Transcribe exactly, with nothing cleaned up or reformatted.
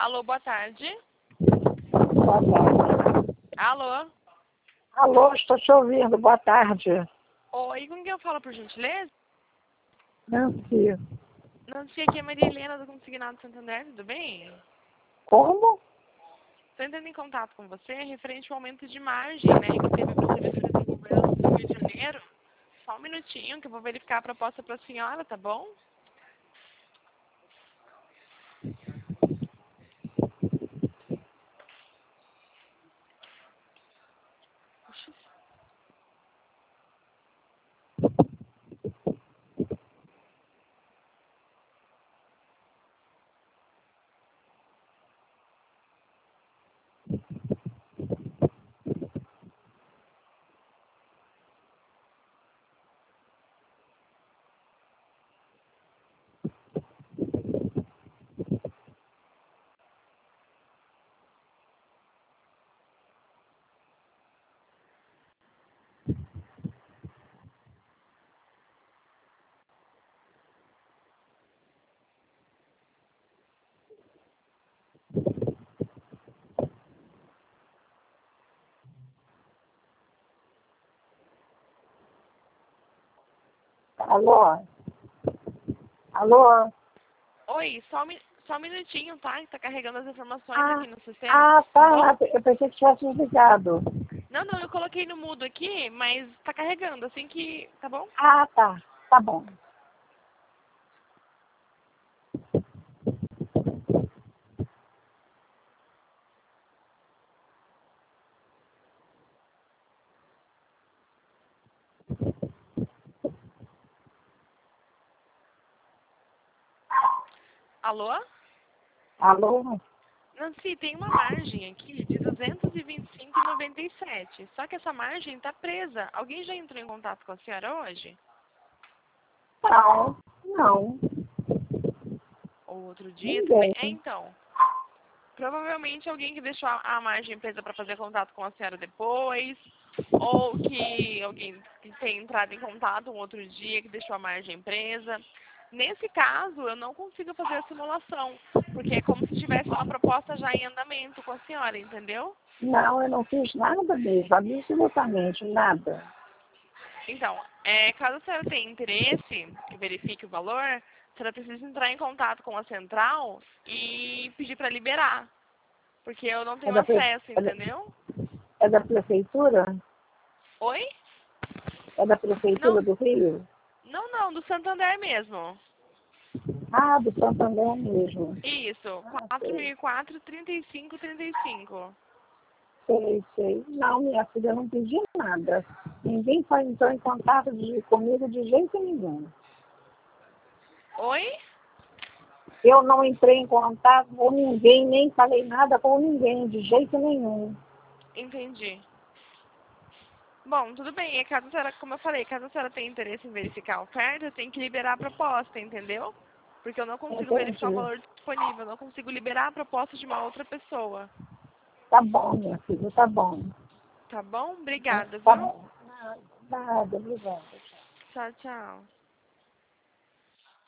Alô, boa tarde. Boa tarde. Alô? Alô, estou te ouvindo. Boa tarde. Oi, com quem eu falo, por gentileza? Nancy. Nancy, aqui é Maria Helena do Consignado Santander, tudo bem? Como? Estou entrando em contato com você referente ao aumento de margem, né, que teve para o serviço de desenvolvimento do Rio de Janeiro. Só um minutinho que eu vou verificar a proposta para a senhora, tá bom? Alô? Alô? Oi, só um, mi- só um minutinho, tá? Que tá carregando as informações Ah, aqui no sistema. ah, Tá bom? tá. Eu pensei que tivesse desligado. Não, não, eu coloquei no mudo aqui, mas tá carregando, assim que... Tá bom? Ah, tá. Tá bom. Alô? Alô? Nancy, tem uma margem aqui de duzentos e vinte e cinco reais e noventa e sete centavos. Só que essa margem está presa. Alguém já entrou em contato com a senhora hoje? Não. Não. Ou outro dia também? Ninguém. É, então. Provavelmente alguém que deixou a a margem presa para fazer contato com a senhora depois. Ou que alguém que tenha entrado em contato um outro dia que deixou a margem presa. Nesse caso, eu não consigo fazer a simulação. Porque é como se tivesse uma proposta já em andamento com a senhora, entendeu? Não, eu não fiz nada mesmo. Absolutamente nada. Então, é, caso a senhora tenha interesse e verifique o valor, a senhora precisa entrar em contato com a central e pedir para liberar. Porque eu não É tenho da, pre... acesso, é da... entendeu? é da prefeitura? Oi? É da Não, prefeitura do Rio? não, não, do Santander mesmo. Ah, do Santander mesmo. Isso, Ah, quatro mil sei. e quatro, trinta e cinco, trinta e cinco. Sei, sei. Não, minha filha, eu não pedi nada. Ninguém foi, entrou em contato de, comigo de jeito nenhum. Oi? Eu não entrei em contato com ninguém, nem falei nada com ninguém, de jeito nenhum. Entendi. Bom, tudo bem. É caso a senhora, como eu falei, caso a senhora tenha interesse em verificar a oferta, tem que liberar a proposta, entendeu? Porque eu não consigo verificar o Entendi. valor disponível, eu não consigo liberar a proposta de uma outra pessoa. Tá bom, minha filha, tá bom. Tá bom? Obrigada, Tá viu? bom. Nada, obrigada. Tchau, tchau.